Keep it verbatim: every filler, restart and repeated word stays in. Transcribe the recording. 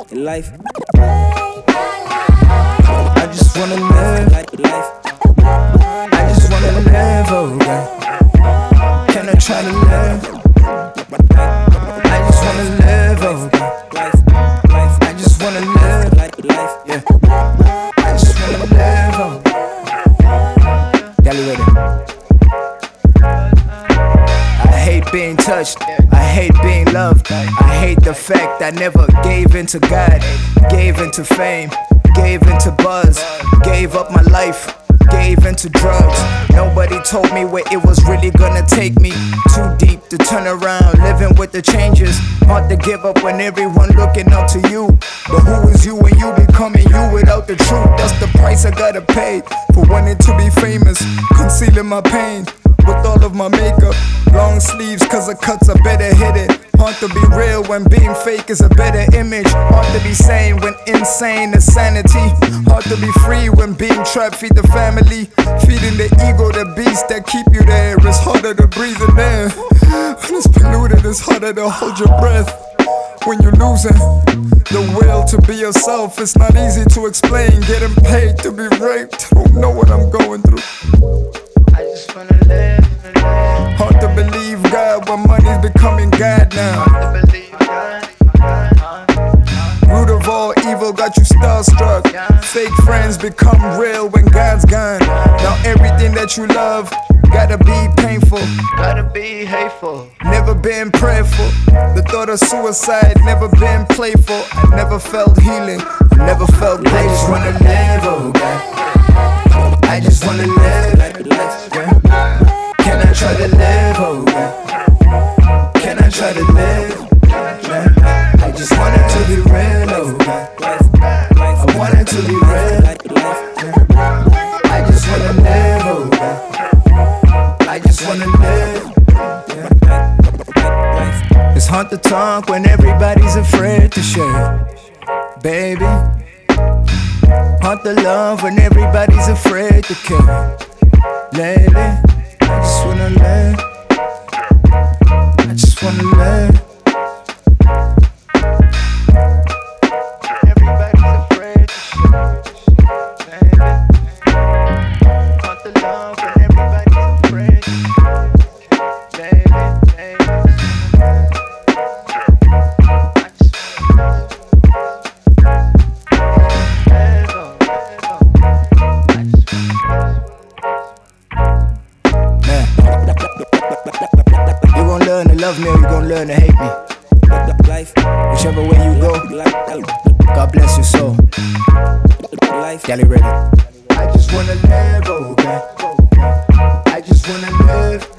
in life. I just wanna live life. I just wanna live, oh God. Can I try to live? I just wanna live, oh God. I just wanna live, yeah. I just wanna live, oh. Gally ready. I hate being touched, I hate being loved. I hate the fact I never gave into God, gave into fame, gave into buzz, gave up my life, gave into drugs. Nobody told me where it was really gonna take me. Too deep to turn around, living with the changes. Hard to give up when everyone looking up to you. But who is you when you becoming you without the truth? That's the price I gotta pay for wanting to be famous, concealing my pain with all of my makeup. Long sleeves cause the cuts are better hidden. Hard to be real when being fake is a better image. Hard to be sane when insane is sanity. Hard to be free when being trapped, feed the family. Feeding the ego, the beast that keep you there. It's harder to breathe in there. When it's polluted, it's harder to hold your breath. When you're losing the will to be yourself, it's not easy to explain. Getting paid to be raped, I don't know what I'm going through. I just wanna live, live. Hard to believe God when money's becoming God now. Hard to believe God, God. Root of all evil got you starstruck. Fake friends become real when God's gone. Now everything that you love gotta be painful, Gotta be hateful. never been prayerful. The thought of suicide never been playful. I never felt healing, I never felt grateful. I just wanna live, oh God. I just wanna live, yeah. Can I try to live, oh God? Can I try to live, yeah. I just want it to be real, oh God. I want it to be real, yeah. I just wanna live, oh God. I just wanna live, yeah. It's hard to talk when everybody's afraid to share, baby. Hard to love when everybody's afraid to care. Lately, I just wanna live. I just wanna live. Everybody's afraid to share, baby. Hard to love when everybody's afraid to share, baby, baby. I just wanna live. You gon' learn to love me or you gon' learn to hate me. Life, whichever way you go, God bless your soul. Life, Gally ready. I just wanna live, oh God. I just wanna live.